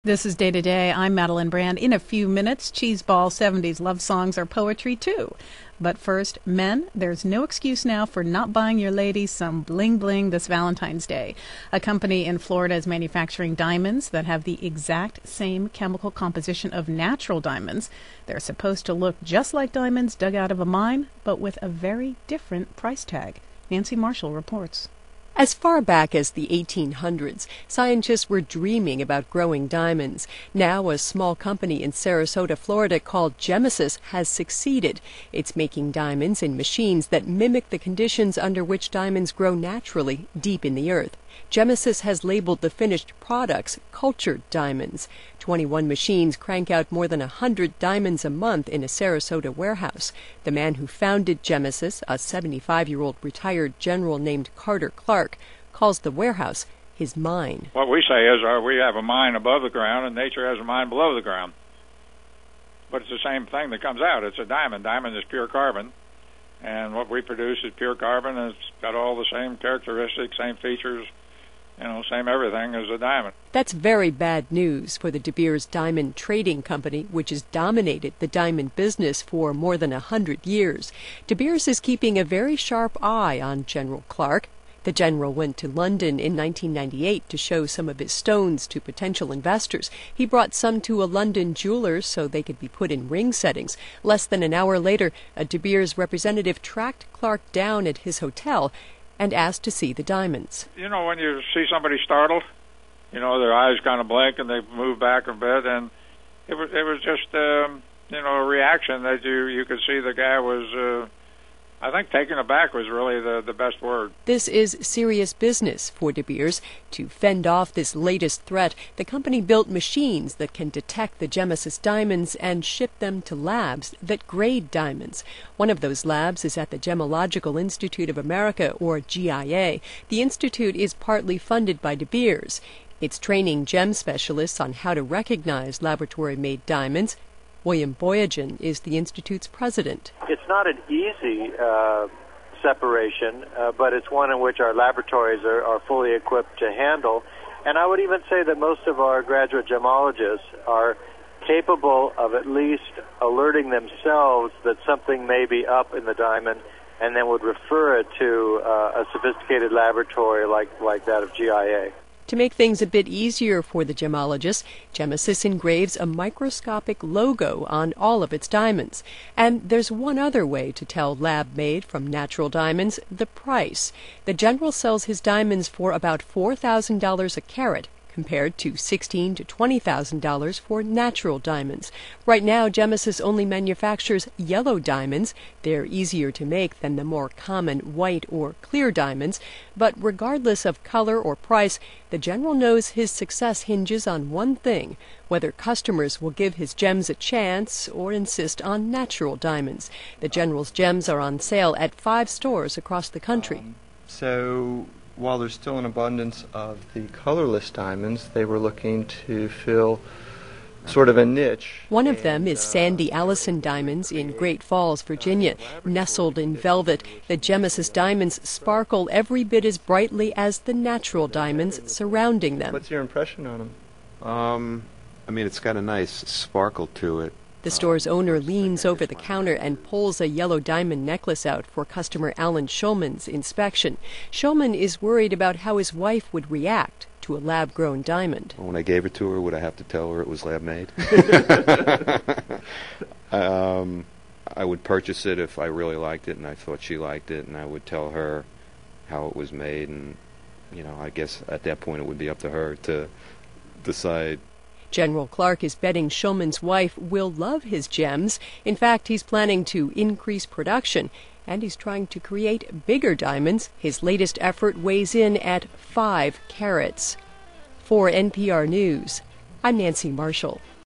This is Day to Day. I'm Madeline Brand. In a few minutes, Cheeseball 70s love songs are poetry too. But first, men, there's no excuse now for not buying your ladies some bling bling this Valentine's Day. A company in Florida is manufacturing diamonds that have the exact same chemical composition of natural diamonds. They're supposed to look just like diamonds dug out of a mine, but with a very different price tag. Nancy Marshall reports. As far back as the 1800s, scientists were dreaming about growing diamonds. Now, a small company in Sarasota, Florida called Gemesis has succeeded. It's making diamonds in machines that mimic the conditions under which diamonds grow naturally deep in the earth. Gemesis has labeled the finished products cultured diamonds. 21 machines crank out more than 100 diamonds a month in a Sarasota warehouse. The man who founded Gemesis, a 75-year-old retired general named Carter Clark, calls the warehouse his mine. What we say is we have a mine above the ground and nature has a mine below the ground. But it's the same thing that comes out. It's a diamond. Diamond is pure carbon. And what we produce is pure carbon, and it's got all the same characteristics, same features, same everything as a diamond. That's very bad news for the De Beers Diamond Trading Company, which has dominated the diamond business for more than 100 years. De Beers is keeping a very sharp eye on General Clark. The general went to London in 1998 to show some of his stones to potential investors. He brought some to a London jeweler so they could be put in ring settings. Less than an hour later, a De Beers representative tracked Clark down at his hotel and asked to see the diamonds. When you see somebody startled, their eyes kind of blink and they move back a bit, and it was just a reaction that you could see the guy was I think taken aback was really the best word. This is serious business for De Beers. To fend off this latest threat, the company built machines that can detect the Gemesis diamonds and ship them to labs that grade diamonds. One of those labs is at the Gemological Institute of America, or GIA. The institute is partly funded by De Beers. It's training gem specialists on how to recognize laboratory-made diamonds. William Boyajian is the Institute's president. It's not an easy separation, but it's one in which our laboratories are fully equipped to handle. And I would even say that most of our graduate gemologists are capable of at least alerting themselves that something may be up in the diamond, and then would refer it to a sophisticated laboratory like that of GIA. To make things a bit easier for the gemologist, Gemesis engraves a microscopic logo on all of its diamonds. And there's one other way to tell lab-made from natural diamonds: the price. The general sells his diamonds for about $4,000 a carat, compared to $16,000 to $20,000 for natural diamonds. Right now, Gemesis only manufactures yellow diamonds. They're easier to make than the more common white or clear diamonds. But regardless of color or price, the general knows his success hinges on one thing: whether customers will give his gems a chance or insist on natural diamonds. The general's gems are on sale at 5 stores across the country. While there's still an abundance of the colorless diamonds, they were looking to fill sort of a niche. One of them is Sandy Allison Diamonds in Great Falls, Virginia. Nestled in velvet, the Gemesis diamonds sparkle every bit as brightly as the natural diamonds surrounding them. What's your impression on them? It's got a nice sparkle to it. The store's owner leans over the counter and pulls a yellow diamond necklace out for customer Alan Schulman's inspection. Schulman is worried about how his wife would react to a lab-grown diamond. When I gave it to her, would I have to tell her it was lab-made? I would purchase it if I really liked it and I thought she liked it, and I would tell her how it was made, and I guess at that point it would be up to her to decide. General Clark is betting Schulman's wife will love his gems. In fact, he's planning to increase production, and he's trying to create bigger diamonds. His latest effort weighs in at 5 carats. For NPR News, I'm Nancy Marshall.